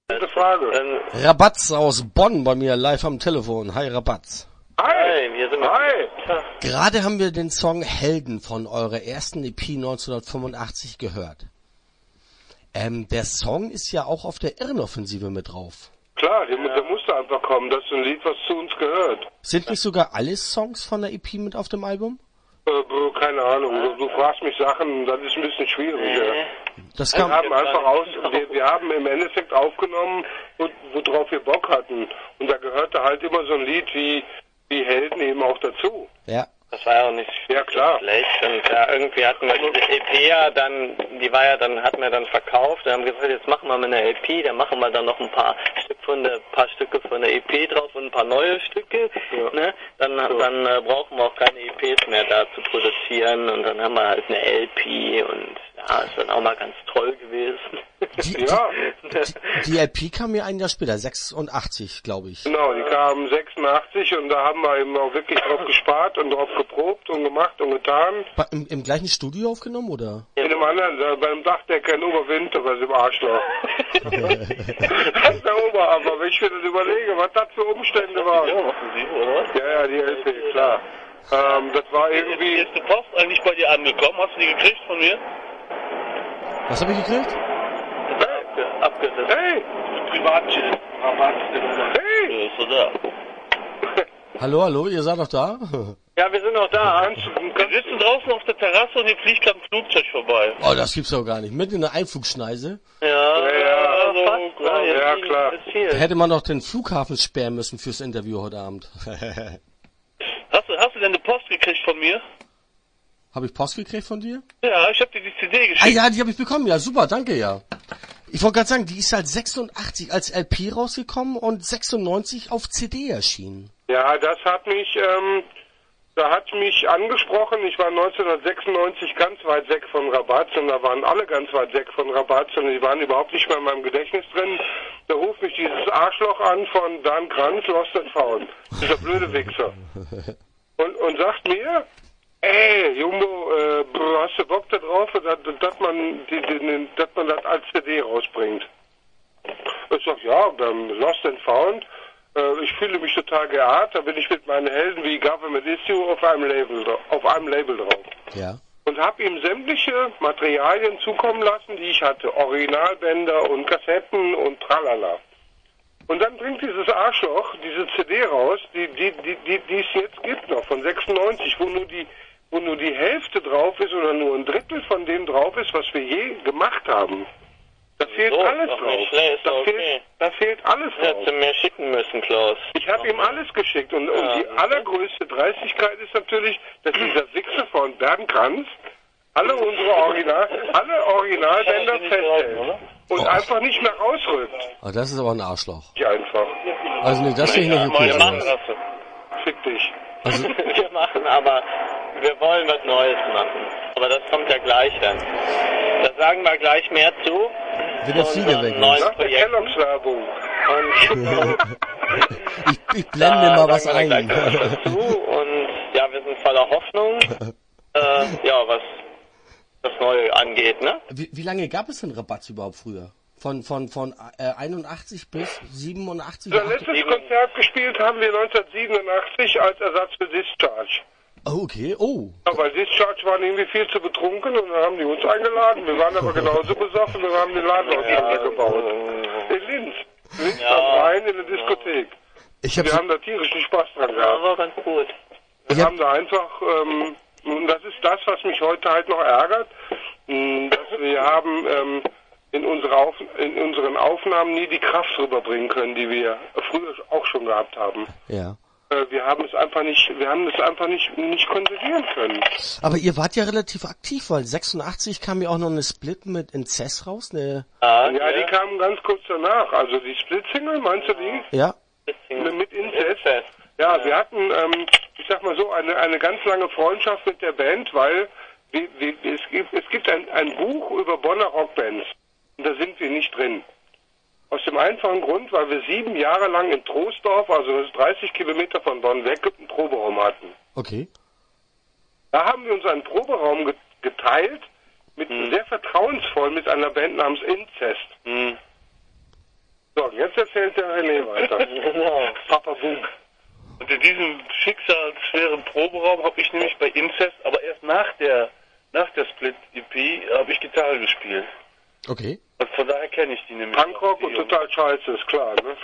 Gute Frage. Rabatz aus Bonn bei mir live am Telefon. Hi Rabatz. Hi, wir sind hi. Gerade haben wir den Song Helden von eurer ersten EP 1985 gehört. Der Song ist ja auch auf der Irrenoffensive mit drauf. Klar, der musste einfach kommen. Das ist ein Lied, was zu uns gehört. Sind nicht sogar alle Songs von der EP mit auf dem Album? Keine Ahnung. Du fragst mich Sachen, das ist ein bisschen schwierig. Ja. Das kam. Wir haben im Endeffekt aufgenommen, worauf wir Bock hatten. Und da gehörte halt immer so ein Lied wie Helden eben auch dazu. Ja. Das war ja auch nicht schlecht. Und ja, irgendwie hatten wir diese EP ja dann, hatten wir dann verkauft. Wir haben gesagt, jetzt machen wir mal eine LP, dann machen wir dann noch ein paar Stücke von der EP drauf und ein paar neue Stücke. Ja. Ne? Dann brauchen wir auch keine EPs mehr da zu produzieren und dann haben wir halt eine LP und ja, ist dann auch mal ganz toll gewesen. Die LP kam ja ein Jahr später, 86, glaube ich. Genau, die kam 86 und da haben wir eben auch wirklich drauf gespart und drauf geprobt und gemacht und getan. Im gleichen Studio aufgenommen, oder? In einem anderen, beim Dachdecker in Oberwinter, was im Arschloch. Das ist der Oberhammer, wenn ich mir das überlege, was das für Umstände waren. Ja, machen Sie, oder? Ja, die LP, klar. Das war irgendwie... Ist die Post eigentlich bei dir angekommen? Hast du die gekriegt von mir? Was habe ich gekriegt? Abgesetzt. Hey! Privatchat. Hey! Ist so da. Hallo, ihr seid doch da? Ja, wir sind noch da. Wir sitzen draußen auf der Terrasse und hier fliegt gerade ein Flugzeug vorbei. Oh, das gibt's doch gar nicht. Mitten in der Einflugschneise? Ja, klar. Da hätte man doch den Flughafen sperren müssen fürs Interview heute Abend. Hast du denn eine Post gekriegt von mir? Habe ich Post gekriegt von dir? Ja, ich habe dir die CD geschickt. Ah ja, die habe ich bekommen. Ja, super, danke, ja. Ich wollte gerade sagen, die ist halt 86 als LP rausgekommen und 96 auf CD erschienen. Ja, das hat mich angesprochen. Ich war 1996 ganz weit weg von Rabatz und da waren alle ganz weit weg von Rabatz und die waren überhaupt nicht mehr in meinem Gedächtnis drin. Da ruft mich dieses Arschloch an von Dan Kranz, Lost and Found. Dieser blöde Wichser. Und sagt mir, ey, Jumbo, hast du Bock da drauf, dass man das als CD rausbringt? Ich sag, ja, beim Lost and Found, ich fühle mich total geehrt, da bin ich mit meinen Helden wie Government Issue auf einem Label drauf. Ja. Und habe ihm sämtliche Materialien zukommen lassen, die ich hatte, Originalbänder und Kassetten und tralala. Und dann bringt dieses Arschloch diese CD raus, die es jetzt gibt noch, von 96, wo nur die Hälfte drauf ist oder nur ein Drittel von dem drauf ist, was wir je gemacht haben. Da fehlt alles drauf. Da fehlt alles drauf. Hättest du mir schicken müssen, Klaus. Ich habe ihm alles geschickt und die allergrößte Dreistigkeit ist natürlich, dass dieser Wichser von Bernd Kranz alle Originalbänder festhält und einfach nicht mehr rausrückt. Ah, das ist aber ein Arschloch. Ja, einfach. Also nee, das finde ich nicht okay. Wir machen das. Fick dich. Also, Wir machen aber, wir wollen was Neues machen. Aber das kommt ja gleich dann. Da sagen wir gleich mehr zu. wenn der Flieger weg neuen ist. Nach der Kelloggs-Werbung. Ich blende mal was sagen wir ein. gleich was dazu und ja, wir sind voller Hoffnung. Was das Neue angeht, ne? Wie lange gab es denn Rabatz überhaupt früher? Von 81 bis 87? Unser letztes Konzert gespielt haben wir 1987 als Ersatz für Discharge. Oh, okay, oh. Ja, weil Discharge waren irgendwie viel zu betrunken und dann haben die uns eingeladen. Wir waren aber genauso besoffen und haben den Laden auseinandergebaut. In Linz am Rhein in der Diskothek. Wir haben da tierischen Spaß dran gehabt. Ja, war ganz gut. Wir haben da einfach, und das ist das, was mich heute halt noch ärgert, dass wir haben in unseren Aufnahmen nie die Kraft rüberbringen können, die wir früher auch schon gehabt haben. Ja. Wir haben es einfach nicht konservieren können. Aber ihr wart ja relativ aktiv, weil 86 kam ja auch noch eine Split mit Incest raus, ne? Ja, die kamen ganz kurz danach. Also die Split-Single, meinst du die? Ja. Mit Incest. Ja, wir hatten, ich sag mal so, eine ganz lange Freundschaft mit der Band, weil es gibt ein Buch über Bonner Rockbands. Und da sind wir nicht drin. Aus dem einfachen Grund, weil wir 7 Jahre lang in Troisdorf, also das ist 30 Kilometer von Bonn weg, einen Proberaum hatten. Okay. Da haben wir uns einen Proberaum geteilt, sehr vertrauensvoll mit einer Band namens Incest. So, Jetzt erzählt der René weiter. Genau. Papa Boom. Und in diesem schicksalsschweren Proberaum habe ich nämlich bei Incest, aber erst nach der Split-EP, habe ich Gitarre gespielt. Okay. Und von daher kenne ich die nämlich. Punkrock die und Jungs. total scheiße, ist klar, ne?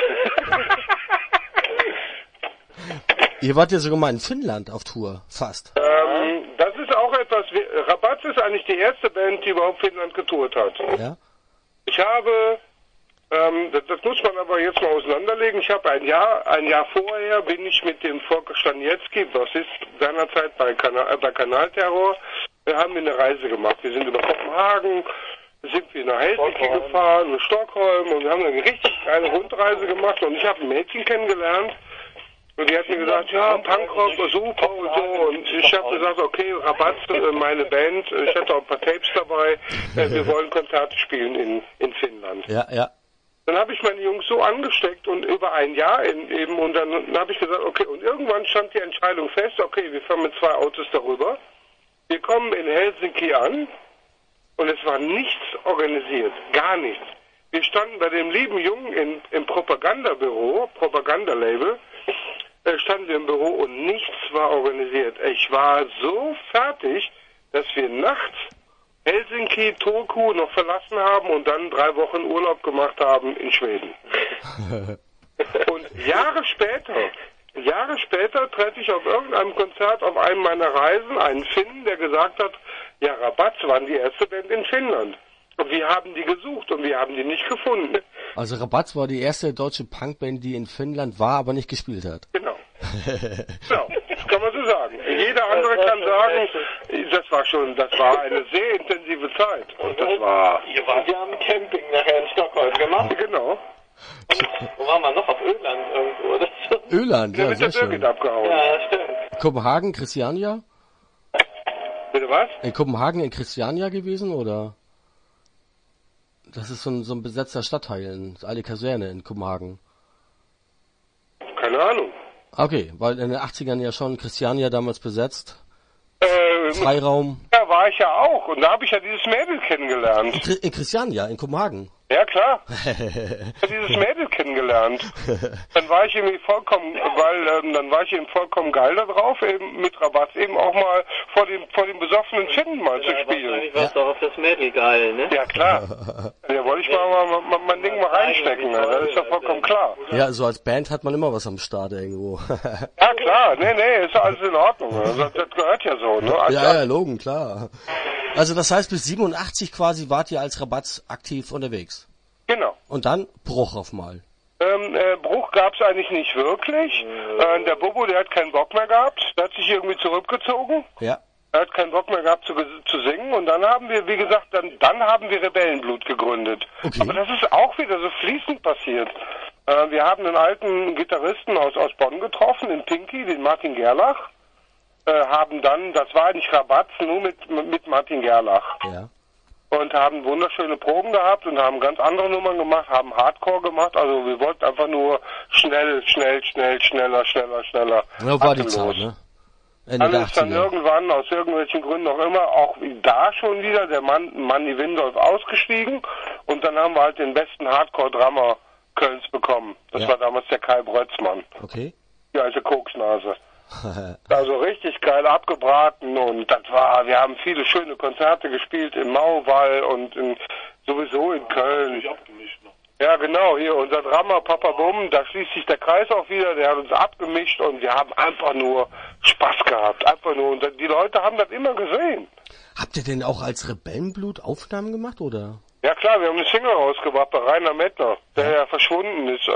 Ihr wart ja sogar mal in Finnland auf Tour, fast. Das ist auch etwas, Rabatz ist eigentlich die erste Band, die überhaupt Finnland getourt hat. Ja? Ich habe, das muss man aber jetzt mal auseinanderlegen, ich habe ein Jahr vorher bin ich mit dem Volker Staniecki, Bassist seinerzeit bei Kanalterror, wir haben eine Reise gemacht. Wir sind über Kopenhagen, sind wir nach Helsinki gefahren, nach Stockholm und wir haben eine richtig geile Rundreise gemacht und ich habe ein Mädchen kennengelernt. Und die hat mir gesagt, ja, Punkrock, super und so. Und ich habe gesagt, okay, Rabatz, meine Band, ich hatte auch ein paar Tapes dabei, wir wollen Konzerte spielen in Finnland. Ja, ja. Dann habe ich meine Jungs so angesteckt und über ein Jahr eben, und dann habe ich gesagt, okay, und irgendwann stand die Entscheidung fest, okay, wir fahren mit 2 Autos darüber, wir kommen in Helsinki an und es war nichts organisiert, gar nichts. Wir standen bei dem lieben Jungen im Propagandabüro, Propagandalabel, standen wir im Büro und nichts war organisiert. Ich war so fertig, dass wir nachts Helsinki, Turku noch verlassen haben und dann 3 Wochen Urlaub gemacht haben in Schweden. Und Jahre später treffe ich auf irgendeinem Konzert auf einem meiner Reisen einen Finnen, der gesagt hat, ja, Rabatz waren die erste Band in Finnland. Und wir haben die gesucht und wir haben die nicht gefunden. Also Rabatz war die erste deutsche Punkband, die in Finnland war, aber nicht gespielt hat. Genau. Genau, das kann man so sagen. Jeder andere kann sagen, das war eine sehr intensive Zeit. Und das war... Wir haben Camping nachher in Stockholm gemacht. Genau. Und wo waren wir noch? Auf Öland irgendwo oder so? Öland, Der ja, mit sehr der Birgit schön. abgehauen. Ja, stimmt. Kopenhagen, Christiania? Bitte was? In Kopenhagen in Christiania gewesen, oder? Das ist so ein besetzter Stadtteil, eine Kaserne in Kopenhagen. Keine Ahnung. Okay, weil in den 80ern ja schon Christiania damals besetzt. Freiraum. Da war ich ja auch und da habe ich ja dieses Mädel kennengelernt. In Christiania, in Kopenhagen. Ja, klar. Ich habe dieses Mädel kennengelernt. Dann war ich irgendwie vollkommen geil da drauf, eben mit Rabatz eben auch mal vor dem besoffenen Finnen mal zu spielen. Wahrscheinlich warst du auch auf das Mädel geil, ne? Ja, klar. Da wollte ich mal mein Ding mal reinstecken, ne? Das ist ja vollkommen klar. Ja, so als Band hat man immer was am Start irgendwo. Ja, klar. Nee, ist alles in Ordnung. Also, das gehört ja so, ne? Also, Ja, Logen, klar. Also das heißt, bis 87 quasi wart ihr als Rabatz aktiv unterwegs. Genau. Und dann Bruch auf mal. Bruch gab's eigentlich nicht wirklich. Der Bobo, der hat keinen Bock mehr gehabt. Der hat sich irgendwie zurückgezogen. Ja. Er hat keinen Bock mehr gehabt zu singen. Und dann haben wir, wie gesagt, dann haben wir Rebellenblut gegründet. Okay. Aber das ist auch wieder so fließend passiert. Wir haben einen alten Gitarristen aus Bonn getroffen, den Pinky, den Martin Gerlach. Haben dann, das war eigentlich Rabatz, nur mit Martin Gerlach. Ja. Und haben wunderschöne Proben gehabt und haben ganz andere Nummern gemacht, haben Hardcore gemacht. Also wir wollten einfach nur schneller. Ja, war die Zeit, ne? Ende Dann der ist dann 80er. irgendwann, aus irgendwelchen Gründen auch immer, auch da schon wieder der Manni Windolf ausgestiegen. Und dann haben wir halt den besten Hardcore-Drummer Kölns bekommen. Das Ja. war damals der Kai Brötzmann, Okay. die alte Koksnase. Also richtig geil abgebraten und wir haben viele schöne Konzerte gespielt im Mauwall und sowieso in Köln. Ja genau, hier unser Drummer Papa Bumm, da schließt sich der Kreis auch wieder, der hat uns abgemischt und wir haben einfach nur Spaß gehabt, einfach nur, und die Leute haben das immer gesehen. Habt ihr denn auch als Rebellenblut Aufnahmen gemacht, oder? Ja klar, wir haben eine Single rausgebracht bei Rainer Mettner, der ja verschwunden ist.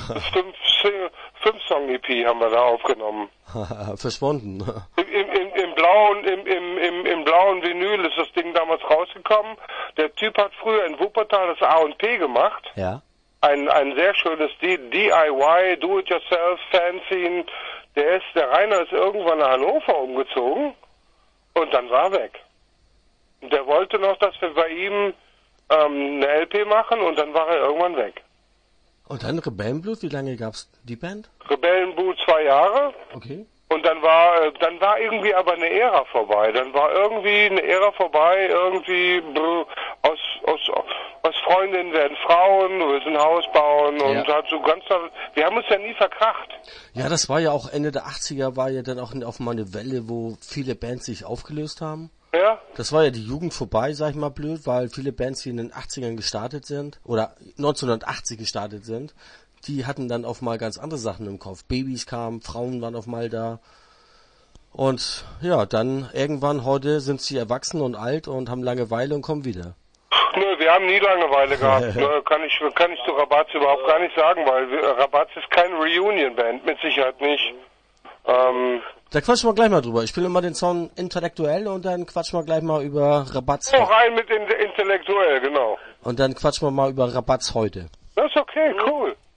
5-Song-EP haben wir da aufgenommen. Verschwunden. Im blauen Vinyl ist das Ding damals rausgekommen. Der Typ hat früher in Wuppertal das A&P gemacht. Ja. Ein sehr schönes DIY, Do-it-yourself, Fanzine. Der Rainer ist irgendwann nach Hannover umgezogen und dann war er weg. Der wollte noch, dass wir bei ihm eine LP machen und dann war er irgendwann weg. Und dann Rebellenblut, wie lange gab's die Band? Rebellenblut 2 Jahre. Okay. Und dann war irgendwie aber eine Ära vorbei. Dann war irgendwie eine Ära vorbei, irgendwie aus Freundinnen werden Frauen, du willst ein Haus bauen und Ja. halt so ganz, wir haben uns ja nie verkracht. Ja, das war ja auch Ende der 80er, war ja dann auch auf mal eine Welle, wo viele Bands sich aufgelöst haben. Ja? Das war ja die Jugend vorbei, sag ich mal blöd, weil viele Bands, die in den 80ern gestartet sind, oder 1980 gestartet sind, die hatten dann auf mal ganz andere Sachen im Kopf. Babys kamen, Frauen waren auf mal da. Und ja, dann irgendwann heute sind sie erwachsen und alt und haben Langeweile und kommen wieder. Nö, wir haben nie Langeweile gehabt. Nö, kann ich zu Rabatz überhaupt gar nicht sagen, weil Rabatz ist keine Reunion-Band, mit Sicherheit nicht. Da quatschen wir gleich mal drüber. Ich spiele mal den Song intellektuell und dann quatschen wir gleich mal über Rabatz. Rein mit intellektuell, genau. Und dann quatschen wir mal über Rabatz heute. Das ist okay, cool.